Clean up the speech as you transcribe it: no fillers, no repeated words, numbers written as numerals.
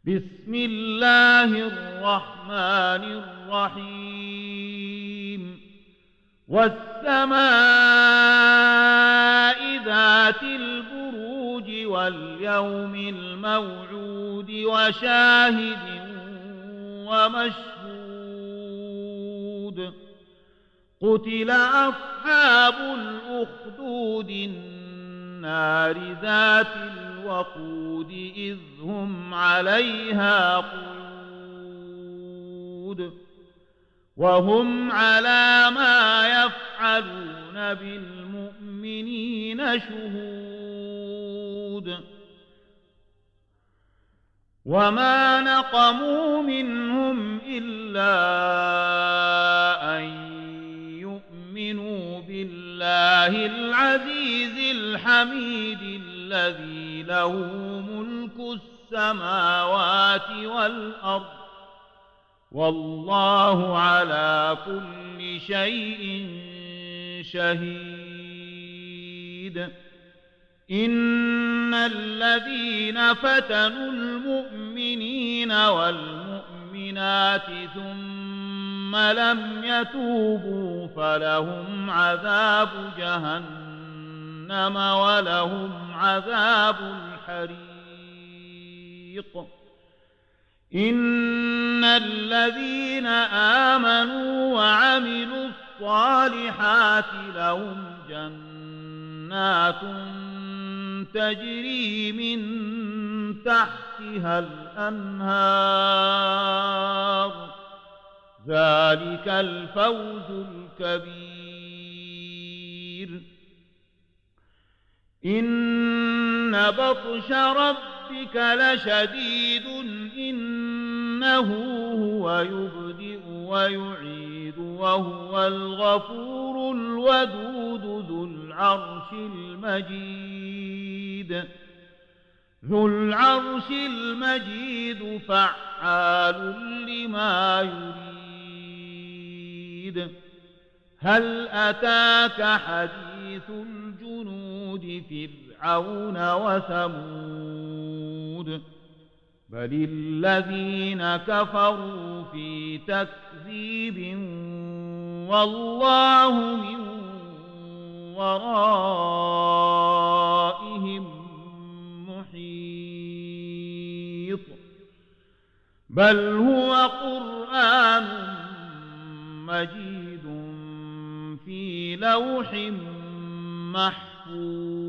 بسم الله الرحمن الرحيم والسماء ذات البروج واليوم الموعود وشاهد ومشهود قتل أصحاب الأخدود النار ذات الوقود إذ هم عليها قعود وهم على ما يفعلون بالمؤمنين شهود وما نقموا منهم إلا أن يؤمنوا بالله العزيز الحميد الذي له ملك السماوات والأرض والله على كل شيء شهيد إن الذين فتنوا المؤمنين والمؤمنات ثم لم يتوبوا فلهم عذاب جهنم ولهم عذاب الحريق إن الذين آمنوا وعملوا الصالحات لهم جنات تجري من تحتها الأنهار ذلك الفوز الكبير إن بطش ربك لشديد إنه هو يبدئ ويعيد وهو الغفور الودود ذو العرش المجيد فعال لما يريد هل أتاك حديث الجنود فرعون وثمود بل الذين كفروا في تكذيب والله من ورائهم محيط بل هو قرآن مجيد في لوح محفوظ